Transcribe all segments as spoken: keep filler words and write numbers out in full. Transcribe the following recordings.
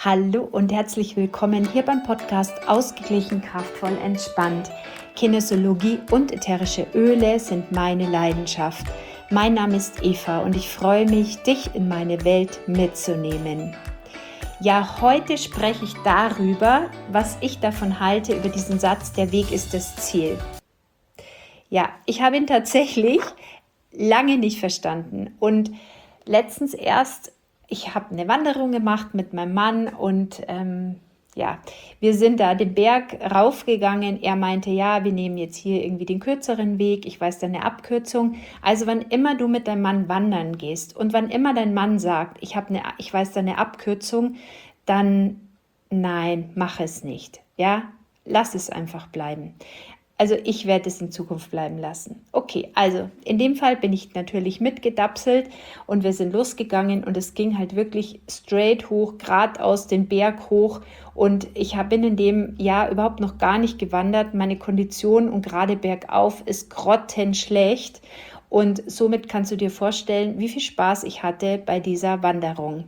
Hallo und herzlich willkommen hier beim Podcast Ausgeglichen, kraftvoll, entspannt. Kinesiologie und ätherische Öle sind meine Leidenschaft. Mein Name ist Eva und ich freue mich, dich in meine Welt mitzunehmen. Ja, heute spreche ich darüber, was ich davon halte, über diesen Satz, der Weg ist das Ziel. Ja, ich habe ihn tatsächlich lange nicht verstanden und letztens erst, ich habe eine Wanderung gemacht mit meinem Mann und ähm, ja, wir sind da den Berg raufgegangen. Er meinte, ja, wir nehmen jetzt hier irgendwie den kürzeren Weg, ich weiß da eine Abkürzung. Also wann immer du mit deinem Mann wandern gehst und wann immer dein Mann sagt, ich, hab eine, ich weiß da eine Abkürzung, dann nein, mach es nicht. Ja, lass es einfach bleiben. Also ich werde es in Zukunft bleiben lassen. Okay, also in dem Fall bin ich natürlich mitgedapselt und wir sind losgegangen und es ging halt wirklich straight hoch, geradeaus den Berg hoch und ich bin in dem Jahr überhaupt noch gar nicht gewandert. Meine Kondition und gerade bergauf ist grottenschlecht und somit kannst du dir vorstellen, wie viel Spaß ich hatte bei dieser Wanderung.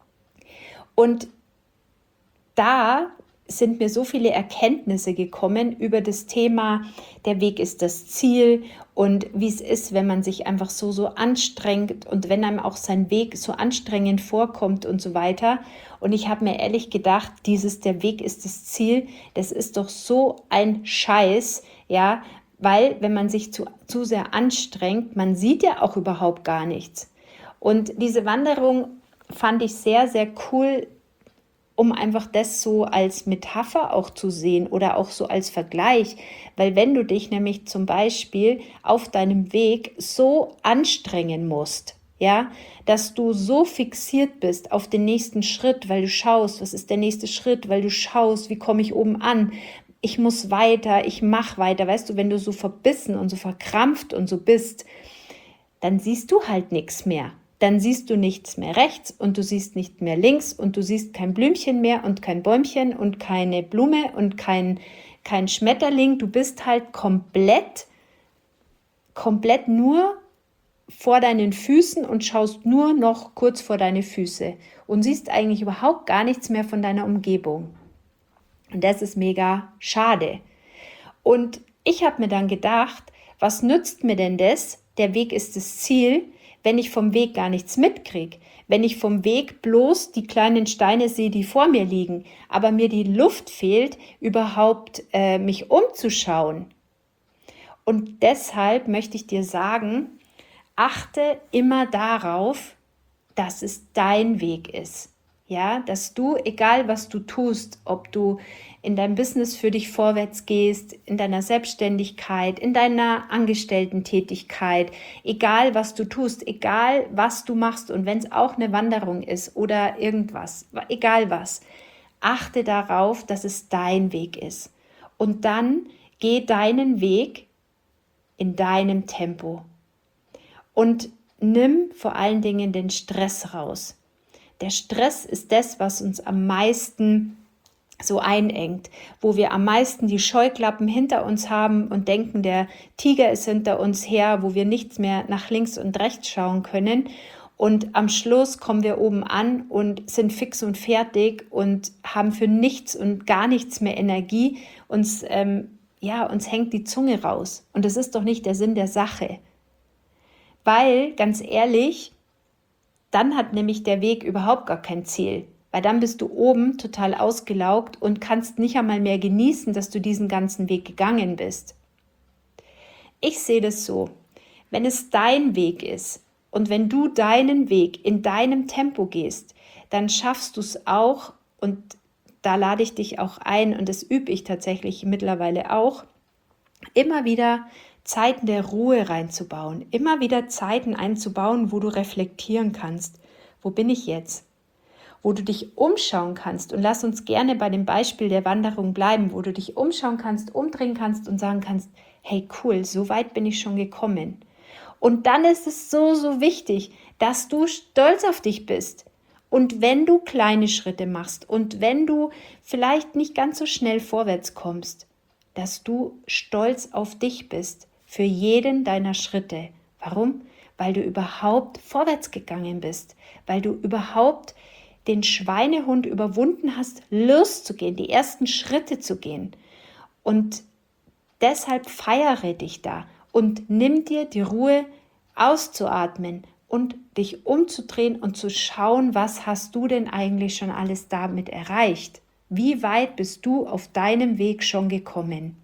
Und da sind mir so viele Erkenntnisse gekommen über das Thema, der Weg ist das Ziel und wie es ist, wenn man sich einfach so, so anstrengt und wenn einem auch sein Weg so anstrengend vorkommt und so weiter. Und ich habe mir ehrlich gedacht, dieses, der Weg ist das Ziel, das ist doch so ein Scheiß, ja, weil wenn man sich zu, zu sehr anstrengt, man sieht ja auch überhaupt gar nichts. Und diese Wanderung fand ich sehr, sehr cool, um einfach das so als Metapher auch zu sehen oder auch so als Vergleich. Weil wenn du dich nämlich zum Beispiel auf deinem Weg so anstrengen musst, ja, dass du so fixiert bist auf den nächsten Schritt, weil du schaust, was ist der nächste Schritt, weil du schaust, wie komme ich oben an, ich muss weiter, ich mache weiter, weißt du, wenn du so verbissen und so verkrampft und so bist, dann siehst du halt nichts mehr. Dann siehst du nichts mehr rechts und du siehst nicht mehr links und du siehst kein Blümchen mehr und kein Bäumchen und keine Blume und kein, kein Schmetterling. Du bist halt komplett, komplett nur vor deinen Füßen und schaust nur noch kurz vor deine Füße und siehst eigentlich überhaupt gar nichts mehr von deiner Umgebung. Und das ist mega schade. Und ich habe mir dann gedacht, was nützt mir denn das? Der Weg ist das Ziel, wenn ich vom Weg gar nichts mitkriege, wenn ich vom Weg bloß die kleinen Steine sehe, die vor mir liegen, aber mir die Luft fehlt, überhaupt äh, mich umzuschauen. Und deshalb möchte ich dir sagen, achte immer darauf, dass es dein Weg ist. Ja, dass du, egal was du tust, ob du in deinem Business für dich vorwärts gehst, in deiner Selbstständigkeit, in deiner Angestellten-Tätigkeit, egal was du tust, egal was du machst und wenn es auch eine Wanderung ist oder irgendwas, egal was, achte darauf, dass es dein Weg ist. Und dann geh deinen Weg in deinem Tempo und nimm vor allen Dingen den Stress raus. Der Stress ist das, was uns am meisten so einengt, wo wir am meisten die Scheuklappen hinter uns haben und denken, der Tiger ist hinter uns her, wo wir nichts mehr nach links und rechts schauen können. Und am Schluss kommen wir oben an und sind fix und fertig und haben für nichts und gar nichts mehr Energie. Uns, ähm, ja, uns hängt die Zunge raus. Und das ist doch nicht der Sinn der Sache. Weil, ganz ehrlich, dann hat nämlich der Weg überhaupt gar kein Ziel, weil dann bist du oben total ausgelaugt und kannst nicht einmal mehr genießen, dass du diesen ganzen Weg gegangen bist. Ich sehe das so, wenn es dein Weg ist und wenn du deinen Weg in deinem Tempo gehst, dann schaffst du es auch, und da lade ich dich auch ein und das übe ich tatsächlich mittlerweile auch, immer wieder Zeiten der Ruhe reinzubauen, immer wieder Zeiten einzubauen, wo du reflektieren kannst. Wo bin ich jetzt? Wo du dich umschauen kannst, und lass uns gerne bei dem Beispiel der Wanderung bleiben, wo du dich umschauen kannst, umdrehen kannst und sagen kannst, hey cool, so weit bin ich schon gekommen. Und dann ist es so, so wichtig, dass du stolz auf dich bist. Und wenn du kleine Schritte machst und wenn du vielleicht nicht ganz so schnell vorwärts kommst, dass du stolz auf dich bist für jeden deiner Schritte. Warum? Weil du überhaupt vorwärts gegangen bist, weil du überhaupt den Schweinehund überwunden hast, loszugehen, die ersten Schritte zu gehen. Und deshalb feiere dich da und nimm dir die Ruhe, auszuatmen und dich umzudrehen und zu schauen, was hast du denn eigentlich schon alles damit erreicht? Wie weit bist du auf deinem Weg schon gekommen?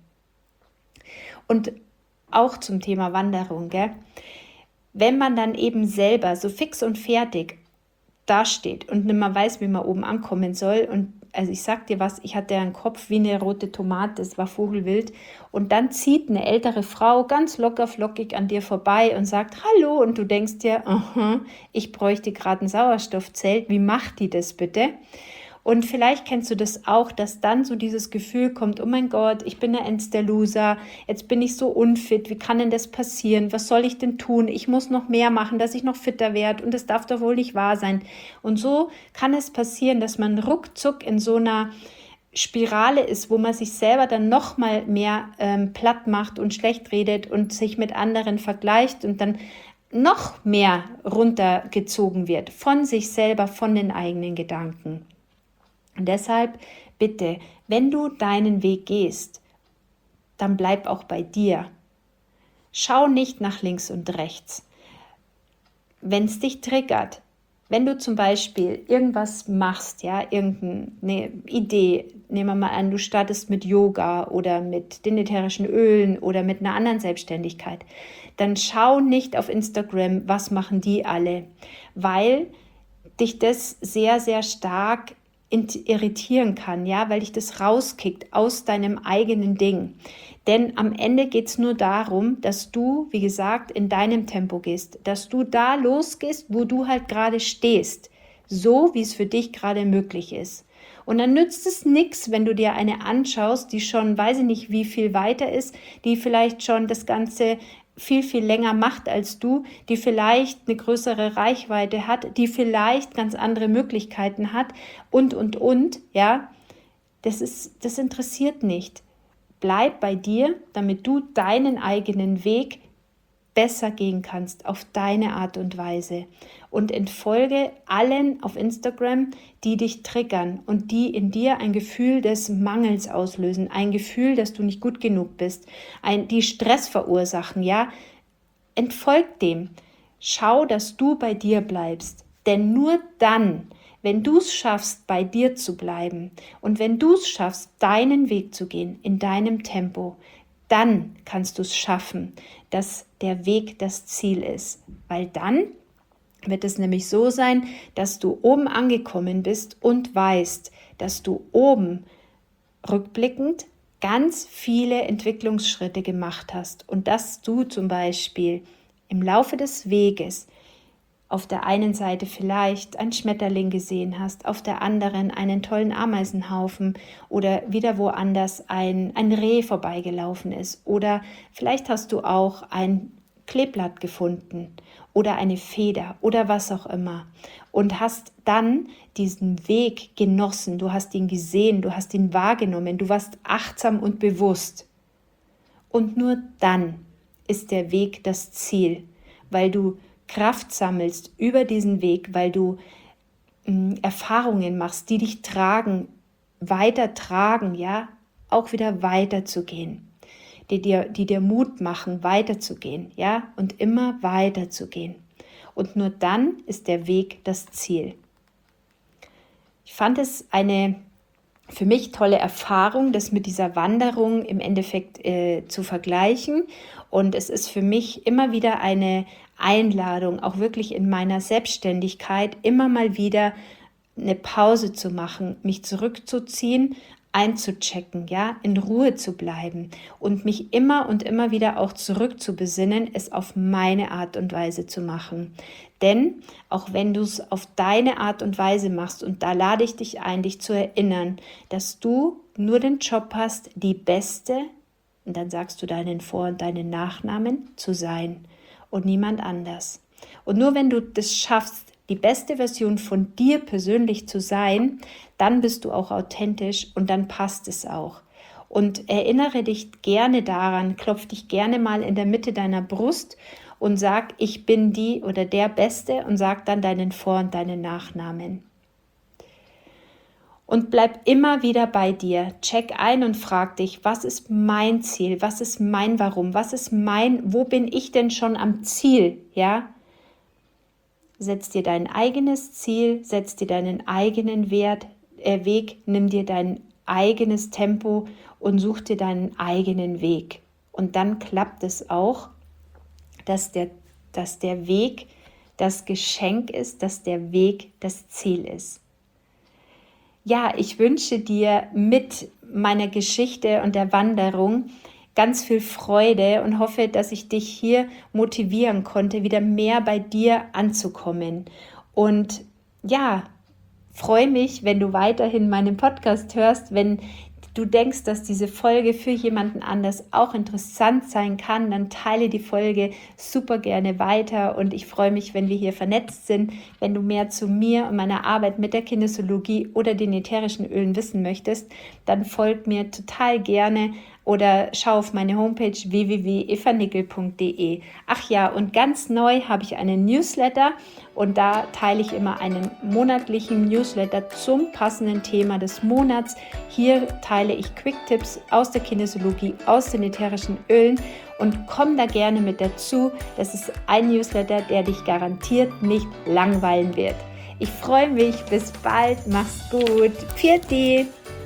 Und auch zum Thema Wanderung, gell? Wenn man dann eben selber so fix und fertig dasteht und nicht mehr weiß, wie man oben ankommen soll, und also ich sag dir was, ich hatte einen Kopf wie eine rote Tomate, das war vogelwild, und dann zieht eine ältere Frau ganz locker flockig an dir vorbei und sagt Hallo, und du denkst dir, uh-huh, ich bräuchte gerade ein Sauerstoffzelt, wie macht die das bitte? Und vielleicht kennst du das auch, dass dann so dieses Gefühl kommt, oh mein Gott, ich bin der Endster Loser, jetzt bin ich so unfit, wie kann denn das passieren, was soll ich denn tun, ich muss noch mehr machen, dass ich noch fitter werde, und das darf doch wohl nicht wahr sein. Und so kann es passieren, dass man ruckzuck in so einer Spirale ist, wo man sich selber dann noch mal mehr ähm, platt macht und schlecht redet und sich mit anderen vergleicht und dann noch mehr runtergezogen wird von sich selber, von den eigenen Gedanken. Und deshalb bitte, wenn du deinen Weg gehst, dann bleib auch bei dir. Schau nicht nach links und rechts. Wenn es dich triggert, wenn du zum Beispiel irgendwas machst, ja, irgendeine Idee, nehmen wir mal an, du startest mit Yoga oder mit den ätherischen Ölen oder mit einer anderen Selbstständigkeit, dann schau nicht auf Instagram, was machen die alle, weil dich das sehr, sehr stark irritieren kann, ja, weil dich das rauskickt aus deinem eigenen Ding. Denn am Ende geht es nur darum, dass du, wie gesagt, in deinem Tempo gehst, dass du da losgehst, wo du halt gerade stehst, so wie es für dich gerade möglich ist. Und dann nützt es nichts, wenn du dir eine anschaust, die schon, weiß ich nicht, wie viel weiter ist, die vielleicht schon das Ganze viel, viel länger macht als du, die vielleicht eine größere Reichweite hat, die vielleicht ganz andere Möglichkeiten hat und, und, und, ja, das ist, das interessiert nicht. Bleib bei dir, damit du deinen eigenen Weg besser gehen kannst, auf deine Art und Weise. Und entfolge allen auf Instagram, die dich triggern und die in dir ein Gefühl des Mangels auslösen, ein Gefühl, dass du nicht gut genug bist, ein, die Stress verursachen, ja. Entfolg dem. Schau, dass du bei dir bleibst. Denn nur dann, wenn du es schaffst, bei dir zu bleiben und wenn du es schaffst, deinen Weg zu gehen, in deinem Tempo, dann kannst du es schaffen, dass der Weg das Ziel ist. Weil dann wird es nämlich so sein, dass du oben angekommen bist und weißt, dass du oben rückblickend ganz viele Entwicklungsschritte gemacht hast und dass du zum Beispiel im Laufe des Weges auf der einen Seite vielleicht einen Schmetterling gesehen hast, auf der anderen einen tollen Ameisenhaufen oder wieder woanders ein, ein Reh vorbeigelaufen ist oder vielleicht hast du auch ein Kleeblatt gefunden oder eine Feder oder was auch immer und hast dann diesen Weg genossen, du hast ihn gesehen, du hast ihn wahrgenommen, du warst achtsam und bewusst. Und nur dann ist der Weg das Ziel, weil du Kraft sammelst über diesen Weg, weil du mh, Erfahrungen machst, die dich tragen, weiter tragen, ja, auch wieder weiterzugehen, die dir, die dir Mut machen, weiterzugehen, ja, und immer weiterzugehen. Und nur dann ist der Weg das Ziel. Ich fand es eine für mich tolle Erfahrung, das mit dieser Wanderung im Endeffekt äh, zu vergleichen. Und es ist für mich immer wieder eine Einladung, auch wirklich in meiner Selbstständigkeit immer mal wieder eine Pause zu machen, mich zurückzuziehen, einzuchecken, ja, in Ruhe zu bleiben und mich immer und immer wieder auch zurückzubesinnen, es auf meine Art und Weise zu machen. Denn auch wenn du es auf deine Art und Weise machst, und da lade ich dich ein, dich zu erinnern, dass du nur den Job hast, die Beste, und dann sagst du deinen Vor- und deinen Nachnamen, zu sein und niemand anders. Und nur wenn du das schaffst, die beste Version von dir persönlich zu sein, dann bist du auch authentisch und dann passt es auch. Und erinnere dich gerne daran, klopf dich gerne mal in der Mitte deiner Brust und sag, ich bin die oder der Beste und sag dann deinen Vor- und deinen Nachnamen. Und bleib immer wieder bei dir. Check ein und frag dich, was ist mein Ziel? Was ist mein Warum? Was ist mein, wo bin ich denn schon am Ziel? Ja? Setz dir dein eigenes Ziel, setz dir deinen eigenen Wert, äh, Weg, nimm dir dein eigenes Tempo und such dir deinen eigenen Weg. Und dann klappt es auch, dass der, dass der Weg das Geschenk ist, dass der Weg das Ziel ist. Ja, ich wünsche dir mit meiner Geschichte und der Wanderung ganz viel Freude und hoffe, dass ich dich hier motivieren konnte, wieder mehr bei dir anzukommen. Und ja, freue mich, wenn du weiterhin meinen Podcast hörst, wenn du denkst, dass diese Folge für jemanden anders auch interessant sein kann, dann teile die Folge super gerne weiter und ich freue mich, wenn wir hier vernetzt sind. Wenn du mehr zu mir und meiner Arbeit mit der Kinesiologie oder den ätherischen Ölen wissen möchtest, dann folg mir total gerne oder schau auf meine Homepage w w w punkt eva nickel punkt d e. Ach ja, und ganz neu habe ich einen Newsletter und da teile ich immer einen monatlichen Newsletter zum passenden Thema des Monats. Hier teile ich Quick-Tipps aus der Kinesiologie, aus den ätherischen Ölen und komm da gerne mit dazu. Das ist ein Newsletter, der dich garantiert nicht langweilen wird. Ich freue mich, bis bald, mach's gut, Pfiat.